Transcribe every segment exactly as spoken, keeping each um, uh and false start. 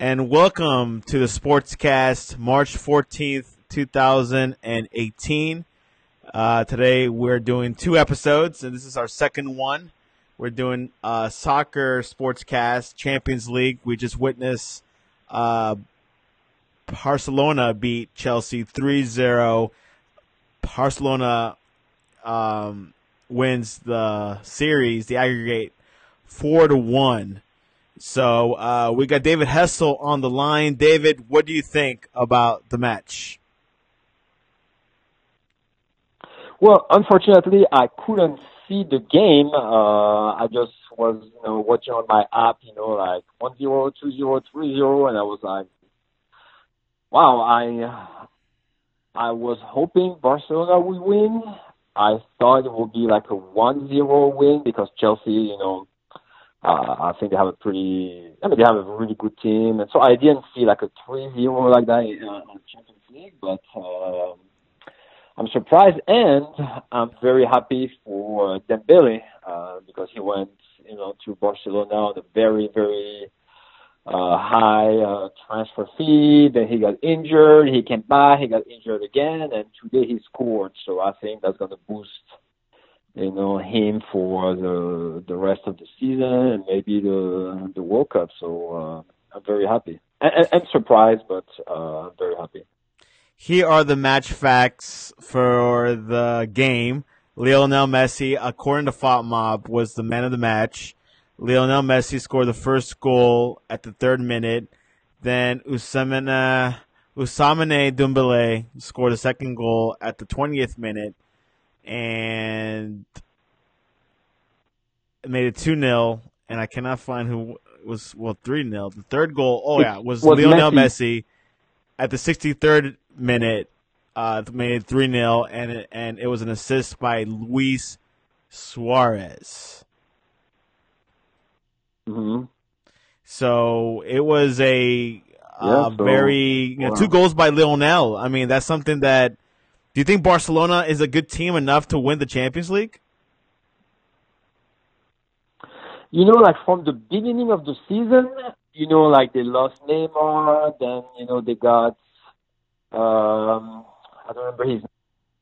and welcome to the Sportscast, March fourteenth, twenty eighteen. Uh, today we're doing two episodes, and this is our second one. We're doing uh, Soccer Sportscast Champions League. We just witnessed uh, Barcelona beat Chelsea three zero. Barcelona um, wins the series, the aggregate, four to one. So uh, we got David Hessel on the line. David, what do you think about the match? Well, unfortunately, I couldn't see the game. Uh, I just was, you know, watching on my app, you know, like one zero, two zero, three zero, and I was like, wow, I I was hoping Barcelona would win. I thought it would be like a one zero win because Chelsea, you know, uh, I think they have a pretty, I mean, they have a really good team. And so I didn't see like a three zero like that in uh, Champions League, but uh, I'm surprised, and I'm very happy for Dembele uh, because he went, you know, to Barcelona on a very, very uh, high uh, transfer fee. Then he got injured. He came back. He got injured again, and today he scored. So I think that's going to boost, you know, him for the the rest of the season and maybe the the World Cup. So uh, I'm very happy and, and, and surprised, but uh, I'm very happy. Here are the match facts for the game. Lionel Messi, according to FotMob, was the man of the match. Lionel Messi scored the first goal at the third minute. Then Ousmane, Ousmane Dembele scored the second goal at the twentieth minute and made it two nil. And I cannot find who was, well, three nil. The third goal, oh, yeah, was, was Lionel Messi. Messi at the sixty-third minute, uh, made it three nil, and it, and it was an assist by Luis Suarez. Mm-hmm. So it was a uh, yeah, so, very, you know, wow. two goals by Lionel. I mean, that's something that, do you think Barcelona is a good team enough to win the Champions League? You know, like from the beginning of the season, you know, like they lost Neymar, then, you know, they got, um, I don't remember his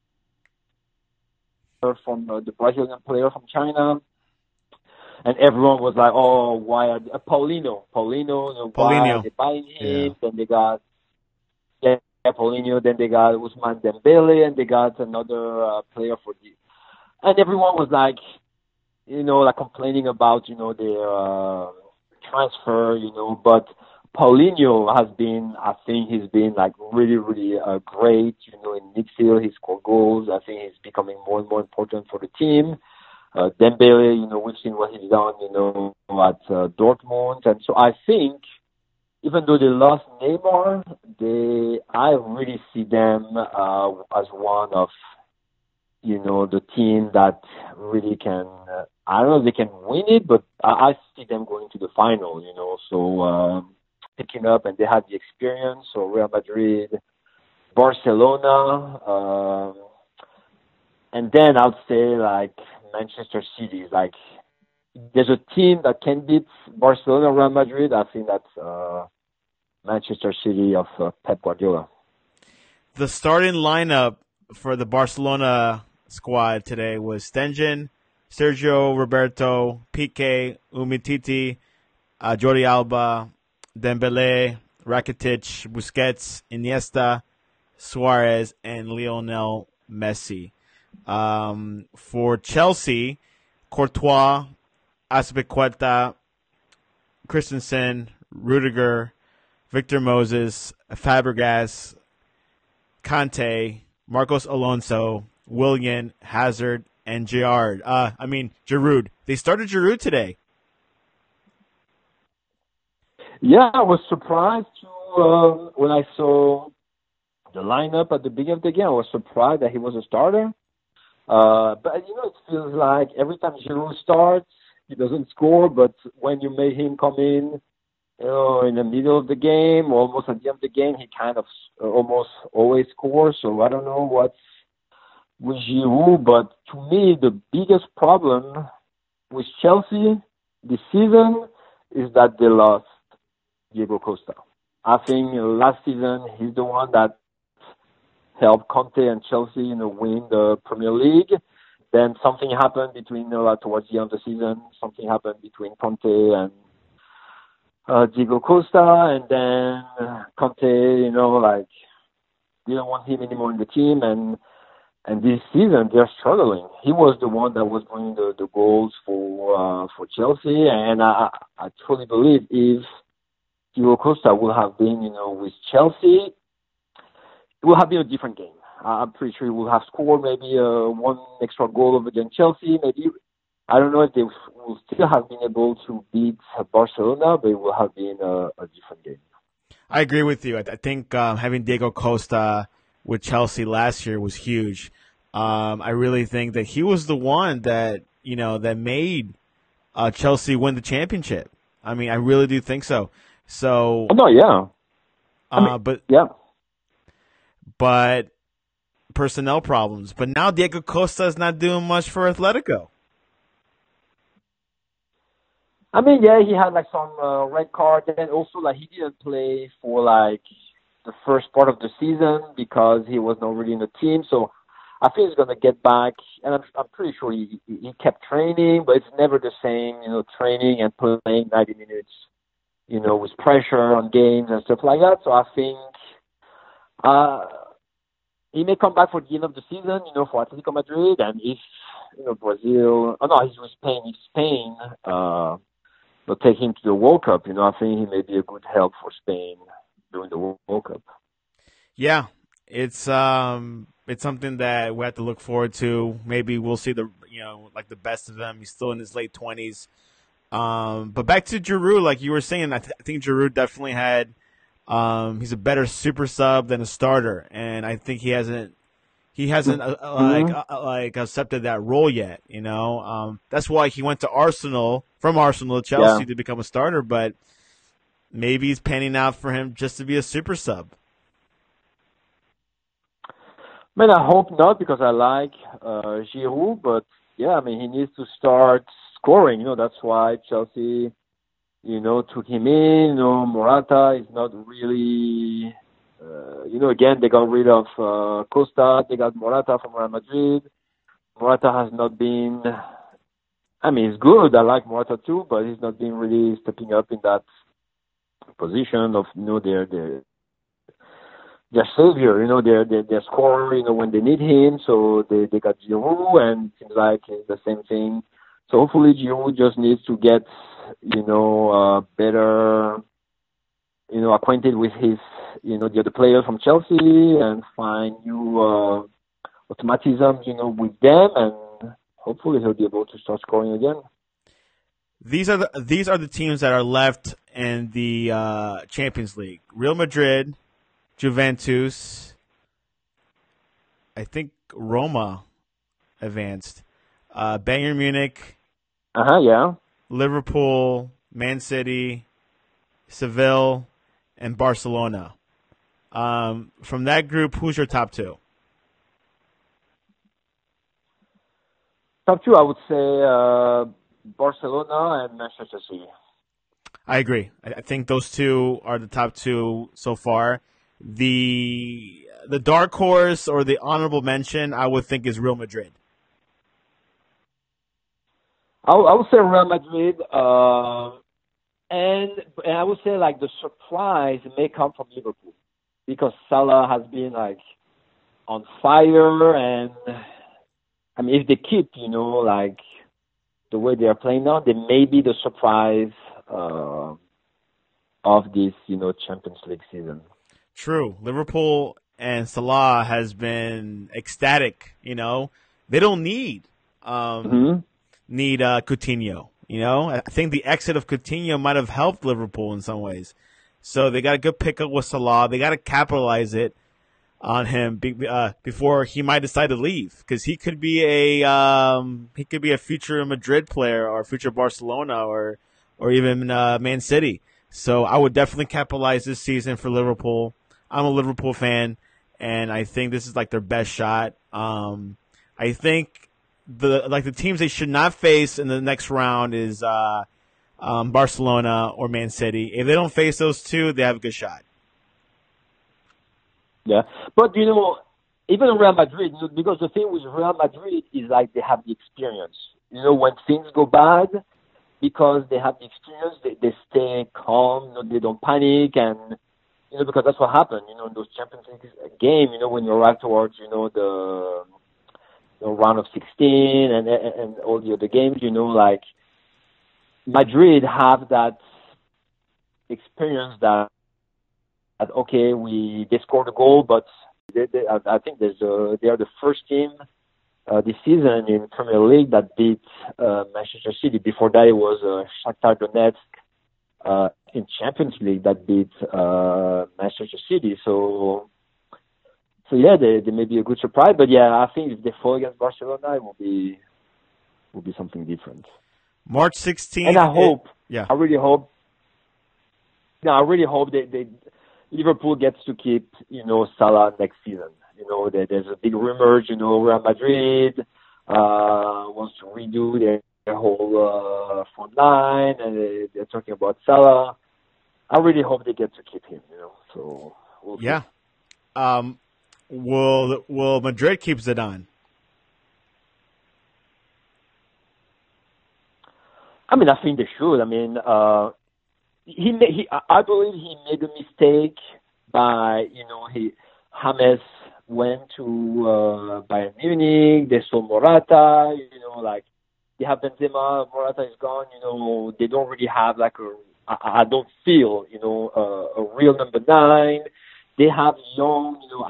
name, from uh, the Brazilian player from China. And everyone was like, oh, why are they, uh, Paulinho, Paulinho, you know, why Paulinho. are they buying him? Yeah. Then they got, yeah, Paulinho, then they got Ousmane Dembele, and they got another uh, player for the, and everyone was like, you know, like complaining about, you know, their uh, transfer, you know, but Paulinho has been, I think he's been like really, really uh, great, you know, in midfield. He scored goals. I think he's becoming more and more important for the team. Uh, Dembele, you know, we've seen what he's done, you know, at uh, Dortmund. And so I think, even though they lost Neymar, they, I really see them uh, as one of, you know, the team that really can, uh, I don't know if they can win it, but I, I see them going to the final, you know, so um, picking up, and they have the experience. So Real Madrid, Barcelona, um, and then I'd say like Manchester City. Like, there's a team that can beat Barcelona, Real Madrid. I think that's uh, Manchester City of uh, Pep Guardiola. The starting lineup for the Barcelona squad today was Stengen, Sergio Roberto, Piqué, Umtiti, uh, Jordi Alba, Dembele, Rakitic, Busquets, Iniesta, Suarez, and Lionel Messi. Um, for Chelsea, Courtois, Azpilicueta, Christensen, Rudiger, Victor Moses, Fabregas, Kante, Marcos Alonso, Willian, Hazard, and Giroud. Uh, I mean, Giroud. They started Giroud today. Yeah, I was surprised to, uh, when I saw the lineup at the beginning of the game. I was surprised that he was a starter. Uh, but, you know, it feels like every time Giroud starts, he doesn't score, but when you make him come in, you know, in the middle of the game, almost at the end of the game, he kind of uh, almost always scores. So I don't know what's with Giroud, but to me, the biggest problem with Chelsea this season is that they lost Diego Costa. I think last season he's the one that helped Conte and Chelsea, you know, win the Premier League. Then something happened between, you know, towards the end of the season. Something happened between Conte and uh, Diego Costa, and then Conte, you know, like didn't want him anymore in the team, and and this season they're struggling. He was the one that was bringing the, the goals for uh, for Chelsea, and I I truly believe if Diego Costa would have been, you know, with Chelsea, it would have been a different game. I'm pretty sure he would have scored maybe uh, one extra goal against Chelsea. Maybe, I don't know if they will still have been able to beat Barcelona, but it will have been a, a different game. I agree with you. I, I think um, having Diego Costa with Chelsea last year was huge. Um, I really think that he was the one that, you know, that made uh, Chelsea win the championship. I mean, I really do think so. So, oh, no, yeah. I mean, uh, but yeah, but personnel problems. But now Diego Costa is not doing much for Atletico. I mean, yeah, he had like some uh, red card, and also like he didn't play for like the first part of the season because he was not really in the team. So I think he's gonna get back, and I'm I'm pretty sure he he kept training, but it's never the same, you know, training and playing ninety minutes, you know, with pressure on games and stuff like that. So I think uh, he may come back for the end of the season, you know, for Atletico Madrid, and if you know Brazil, oh no, he's with Spain. If Spain uh, will take him to the World Cup, you know, I think he may be a good help for Spain during the World Cup. Yeah, it's um, it's something that we have to look forward to. Maybe we'll see the you know like the best of him. He's still in his late twenties. Um, but back to Giroud, like you were saying, I, th- I think Giroud definitely had. Um, he's a better super sub than a starter, and I think he hasn't he hasn't uh, Mm-hmm. like uh, like accepted that role yet. You know, um, that's why he went to Arsenal from Arsenal to Chelsea Yeah. to become a starter. But maybe it's panning out for him just to be a super sub. I mean, I hope not because I like uh, Giroud, but yeah, I mean, he needs to start scoring. You know, that's why Chelsea, you know, took him in. You know, Morata is not really, uh, you know, again, they got rid of uh, Costa. They got Morata from Real Madrid. Morata has not been, I mean, he's good. I like Morata too, but he's not been really stepping up in that position of, you know, their, their, their savior, you know, their, their, their scorer, you know, when they need him. So they, they got Giroud, and it seems like it's the same thing. So hopefully Giroud just needs to get, you know, uh, better, you know, acquainted with his, you know, the other players from Chelsea and find new uh, automatisms, you know, with them, and hopefully he'll be able to start scoring again. These are the these are the teams that are left in the uh, Champions League: Real Madrid, Juventus. I think Roma advanced. Uh, Bayern Munich, Uh huh. Yeah. Liverpool, Man City, Seville, and Barcelona. Um, from that group, who's your top two? Top two, I would say uh, Barcelona and Manchester City. I agree. I I think those two are the top two so far. The the dark horse or the honorable mention, I would think, is Real Madrid. I, I would say Real Madrid, uh, and, and I would say like the surprise may come from Liverpool because Salah has been like on fire, and I mean if they keep, you know, like the way they are playing now, they may be the surprise uh, of this, you know, Champions League season. True. Liverpool and Salah has been ecstatic. You know, they don't need um, Mm-hmm. need uh, Coutinho. You know, I think the exit of Coutinho might have helped Liverpool in some ways. So they got a good pickup with Salah. They got to capitalize it on him be, uh, before he might decide to leave, because he could be a um, he could be a future Madrid player or future Barcelona or or even uh, Man City. So I would definitely capitalize this season for Liverpool. I'm a Liverpool fan, and I think this is like their best shot. Um, I think the like the teams they should not face in the next round is uh, um, Barcelona or Man City. If they don't face those two, they have a good shot. Yeah, but you know, even Real Madrid, you know, because the thing with Real Madrid is like they have the experience. You know, when things go bad, because they have the experience, they, they stay calm, you know, they don't panic, and you know, because that's what happened. You know, in those Champions League game, you know, when you arrive towards, you know, the, the round of sixteen and, and and all the other games, you know, like Madrid have that experience that, that okay, we they scored a goal, but they, they, I, I think there's a, they are the first team uh, this season in Premier League that beat uh, Manchester City. Before that, it was uh, Shakhtar Donetsk uh, in Champions League that beat uh, Manchester City. So, so yeah, they, they may be a good surprise. But yeah, I think if they fall against Barcelona, it will be will be something different. March sixteenth. And I hope, it, yeah, I really hope. No, I really hope that they, Liverpool gets to keep, you know, Salah next season. You know, there, there's a big rumor, you know, Real Madrid uh, wants to redo their, their whole uh, front line, and they, they're talking about Salah. I really hope they get to keep him, you know. So we'll yeah. see. Um, will will Madrid keep Zidane? I mean, I think they should. I mean, uh, he, he, I believe he made a mistake by, you know, he James went to uh, Bayern Munich. They sold Morata. You know, like they have Benzema. Morata is gone. You know, they don't really have like a. I, I don't feel, you know, uh, a real number nine. They have young, you know,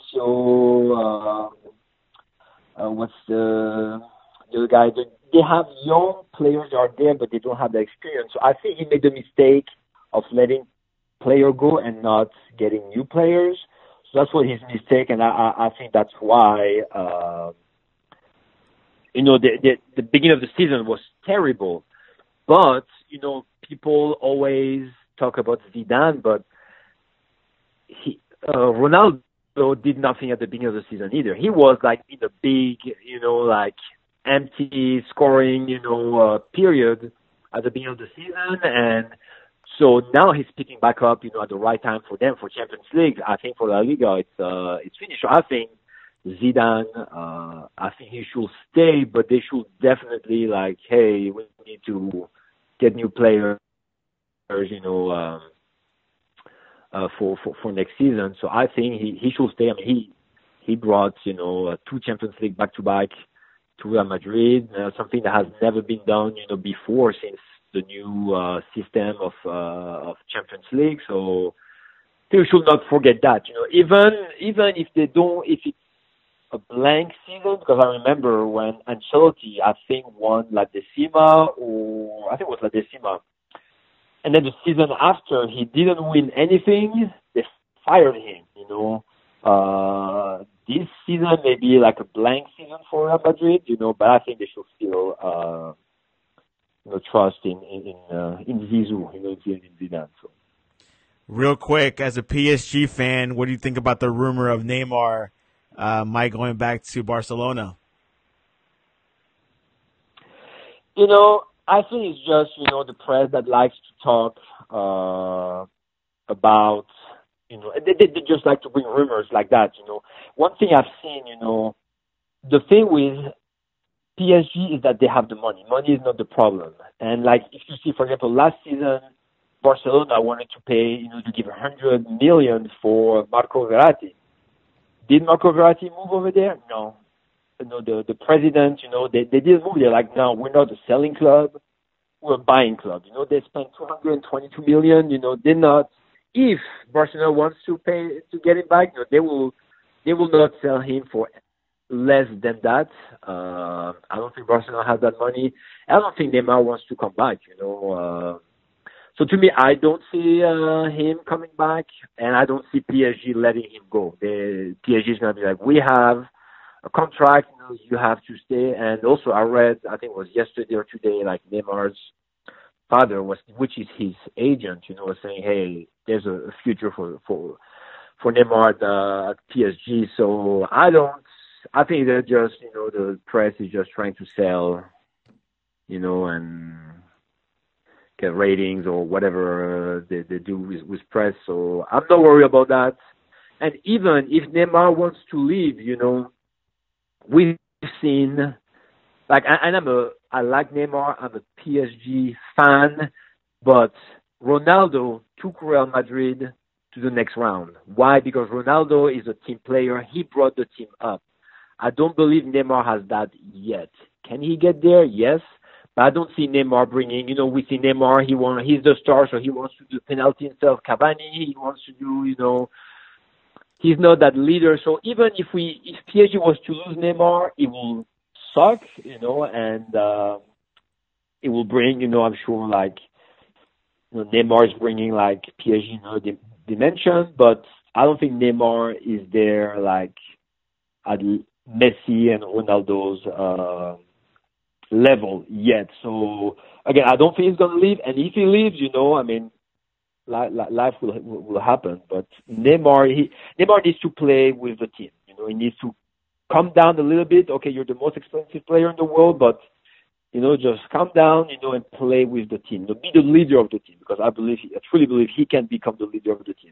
Asensio. Uh, uh, what's the the other guy? They, they have young players that are there, but they don't have the experience. So I think he made the mistake of letting player go and not getting new players. So that's what his mistake, and I, I, I think that's why, uh, you know, the, the the beginning of the season was terrible. But, you know, people always talk about Zidane, but he, uh, Ronaldo did nothing at the beginning of the season either. He was like in a big, you know, like empty scoring, you know, uh, period at the beginning of the season, and so now he's picking back up, you know, at the right time for them for Champions League. I think for La Liga, it's uh, it's finished. So I think Zidane, uh, I think he should stay, but they should definitely like, hey, we need to get new players, you know, um, uh, for, for for next season. So I think he he should stay. I mean, he he brought, you know, uh, two Champions League back to back to Real Madrid, uh, something that has never been done, you know, before since the new uh, system of uh, of Champions League. So they should not forget that, you know, even even if they don't, if it's a blank season, because I remember when Ancelotti, I think, won La Decima, or I think it was La Decima, and then the season after he didn't win anything, they fired him, you know. Uh, this season may be like a blank season for Real Madrid, you know, but I think they should still, uh, you know, trust in in in, uh, in Zizou, you know, in Zidane. So. Real quick, as a P S G fan, what do you think about the rumor of Neymar uh, might going back to Barcelona? You know, I think it's just, you know, the press that likes to talk uh, about. You know, they, they, they just like to bring rumors like that, you know. One thing I've seen, you know, the thing with P S G is that they have the money. Money is not the problem. And, like, if you see, for example, last season, Barcelona wanted to pay, you know, to give one hundred million dollars for Marco Verratti. Did Marco Verratti move over there? No. You know, the, the president, you know, they, they didn't move. They're like, no, we're not a selling club. We're a buying club. You know, they spent two hundred twenty-two million dollars. You know, they're not. If Barcelona wants to pay to get him back, you know, they will they will not sell him for less than that. Uh, I don't think Barcelona has that money. I don't think Neymar wants to come back. You know, uh, so to me, I don't see uh, him coming back, and I don't see P S G letting him go. The P S G is gonna be like, we have a contract, you know, you have to stay. And also, I read, I think it was yesterday or today, like Neymar's father was, which is his agent, you know, was saying, hey, there's a future for for for Neymar at, uh, at P S G. So I don't. I think they're just, you know, the press is just trying to sell, you know, and get ratings or whatever uh, they they do with, with press. So I'm not worried about that. And even if Neymar wants to leave, you know, we've seen like, and I'm a, I like Neymar. I'm a P S G fan, but Ronaldo took Real Madrid to the next round. Why? Because Ronaldo is a team player. He brought the team up. I don't believe Neymar has that yet. Can he get there? Yes. But I don't see Neymar bringing, you know, we see Neymar, he want, he's the star, so he wants to do penalty instead of Cavani. He wants to do, you know, he's not that leader. So even if we, if P S G was to lose Neymar, it will suck, you know, and uh, it will bring, you know, I'm sure, like, you know, Neymar is bringing, like, P S G, you know, the dimension, but I don't think Neymar is there, like, at Messi and Ronaldo's uh, level yet. So, again, I don't think he's going to leave, and if he leaves, you know, I mean, li- li- life will will happen, but Neymar, he, Neymar needs to play with the team, you know, he needs to calm down a little bit. Okay, you're the most expensive player in the world, but, you know, just calm down, you know, and play with the team. You know, be the leader of the team, because I believe, I truly believe he can become the leader of the team.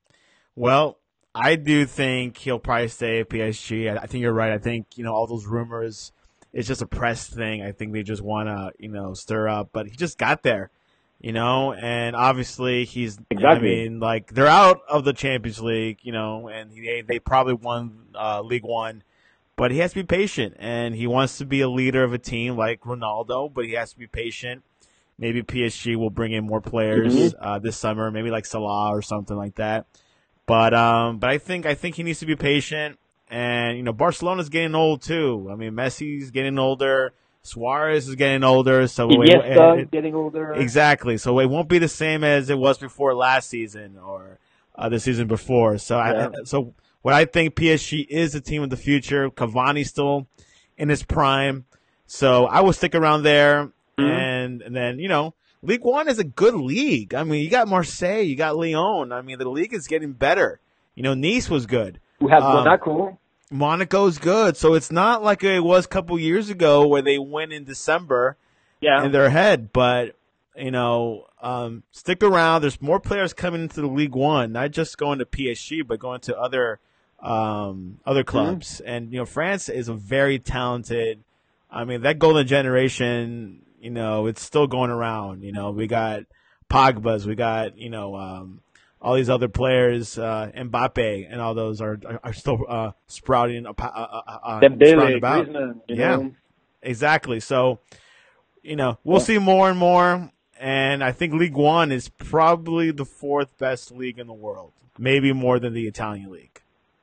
Well, I do think he'll probably stay at P S G. I, I think you're right. I think, you know, all those rumors, it's just a press thing. I think they just want to, you know, stir up. But he just got there, you know, and obviously he's, exactly. I mean, like, they're out of the Champions League, you know, and they, they probably won uh, League One. But he has to be patient, and he wants to be a leader of a team like Ronaldo, but he has to be patient. Maybe P S G will bring in more players mm-hmm. uh, this summer, maybe like Salah or something like that. But um, but I think I think he needs to be patient, and you know Barcelona's getting old too. I mean, Messi's getting older, Suarez is getting older, so Iniesta is getting older. Exactly, so it won't be the same as it was before last season or uh, the season before. So yeah. I, so. What I think P S G is the team of the future. Cavani's still in his prime. So I will stick around there. Mm-hmm. And, and then, you know, League One is a good league. I mean, you got Marseille, you got Lyon. I mean, the league is getting better. You know, Nice was good. We have um, Monaco. Monaco's good. So it's not like it was a couple years ago where they win in December yeah. in their head. But, you know, um, stick around. There's more players coming into the League One, not just going to P S G, but going to other – um, other clubs. Mm-hmm. And, you know, France is a very talented, I mean, that golden generation, you know, it's still going around. You know, we got Pogba's, we got, you know, um, all these other players, uh, Mbappe and all those are are still uh, sprouting, uh, uh, uh, sprouting about. Griezmann, you yeah, know. Exactly. So, you know, we'll yeah. see more and more. And I think League One is probably the fourth best league in the world, maybe more than the Italian league.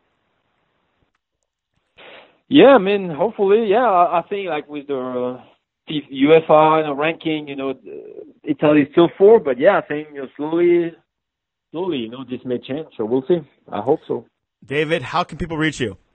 Yeah, I mean, hopefully, yeah. I think like with the uh, UEFA you know, ranking, you know, Italy is still four, but yeah, I think you know, slowly, slowly, you know, this may change. So we'll see. I hope so. David, how can people reach you?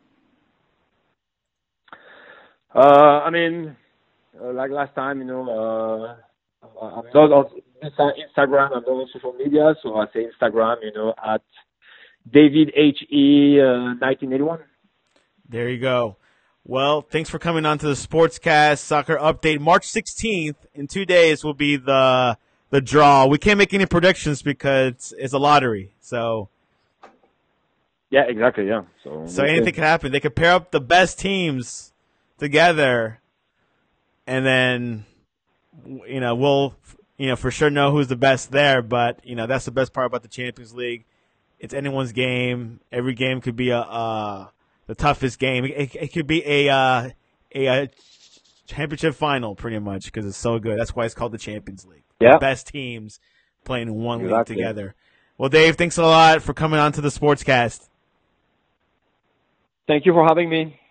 Uh, I mean, uh, like last time, you know, uh, I'm not on Instagram. I'm not on social media, so I say Instagram, you know, at David H E uh, nineteen eighty-one. There you go. Well, thanks for coming on to the Sportscast Soccer Update. March sixteenth, in two days, will be the the draw. We can't make any predictions because it's, it's a lottery. So, yeah, exactly, yeah. So, so anything could happen. They could pair up the best teams together, and then, you know, we'll, you know, for sure know who's the best there. But, you know, that's the best part about the Champions League. It's anyone's game. Every game could be a... a the toughest game. It, it could be a, uh, a a championship final, pretty much, because it's so good. That's why it's called the Champions League. Yeah. The best teams playing in one exactly. league together. Well, Dave, thanks a lot for coming on to the Sportscast. Thank you for having me.